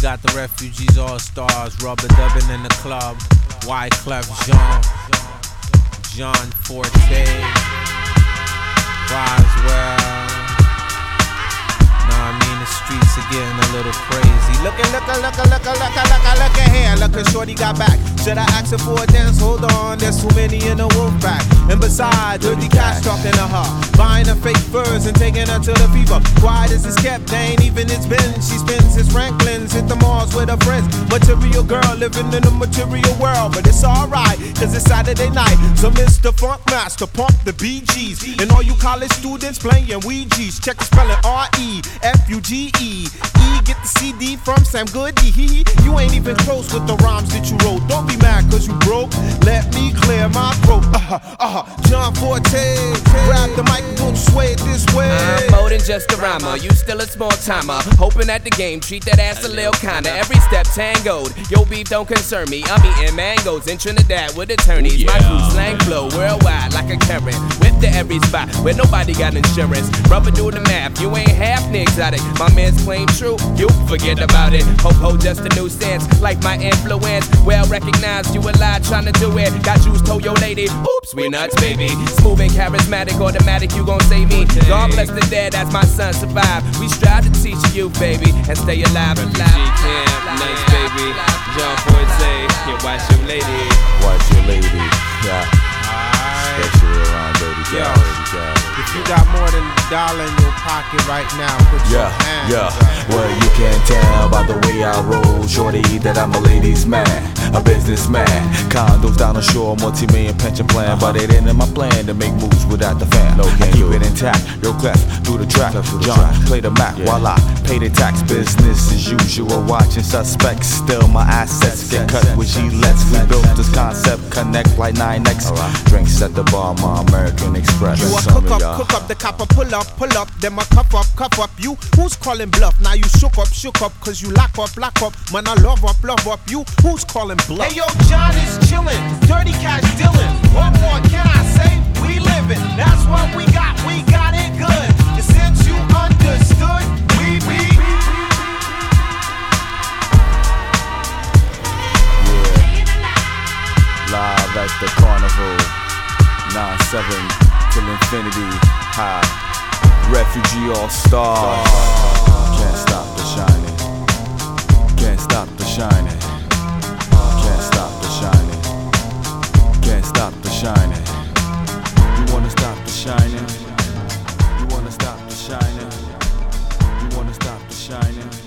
got the Refugees All-Stars, rubber dubbing in the club. Wyclef Jean Forte, Roswell. Nah, I mean the streets are getting a little crazy. Look here, look at shorty got back. Should I ask her for a dance? Hold on, there's too many in the wolf pack. And besides, dirty cats talking to her, buying her fake furs and taking her to the fever. Quiet as it's kept, they ain't even it's been. She spends his Franklins, hit the malls with her friends. Material girl living in a material world, but it's alright, cause it's Saturday night. So Mr. Funk Master, pump the BGs. And all you college students playing Ouija's, check the spelling R-E-F-U-G-E. Get the CD from Sam Goody. You ain't even close with the rhymes that you wrote. Don't be mad cause you broke. Let me clear my throat. John Forte, grab the mic and don't sway it this way. I'm more than just a rhymer. You still a small timer. Hoping at the game, treat that ass a little kinda. Every step tangoed. Your beef don't concern me. I'm eating mangoes in Trinidad with attorneys. My crew slang flow worldwide like a current. Whip to every spot where nobody got insurance. Rubber do the math. You ain't half exotic. My man's claim true. You forget about it. Ho, just a new sense. Like my influence. Well recognized, you a lie trying to do it. Got juice, told your lady. Oops, we nuts, baby. Smooth and charismatic, automatic, you gon' save me. God bless the dead as my son survive. We strive to teach you, baby, and stay alive. Nice, baby. John Forte, yeah, watch your lady. Watch your lady, yeah. Especially around dirty guys. If you got more than $1 in your pocket right now, put your hands up. Well, you can tell by the way I roll, shorty, that I'm a ladies' man, a businessman. Condos down the shore, multi-million pension plan, but it ain't in my plan to make moves without the fam. I keep it intact, real clef, do the track. John, play the Mac while I pay the tax. Business as usual, watching suspects. Still my assets get cut with G-Lets. We built this concept, connect like 9X. Drinks at the bar, my American Express. You a cook up, the copper, pull up, then my cuff up. You, who's calling bluff? Now you shook up, cause you lock up. Man, I love up. You, who's calling bluff? Hey yo, John is chillin', dirty cash dealin'. What more can I say? We livin', that's what we got it good. And since you understood, we live at the carnival, 9/7 till infinity high. Refugee All-Stars. Can't stop the shining. Can't stop the shining. Can't stop the shining. Can't stop the shining. You wanna stop the shining? You wanna stop the shining? You wanna stop the shining?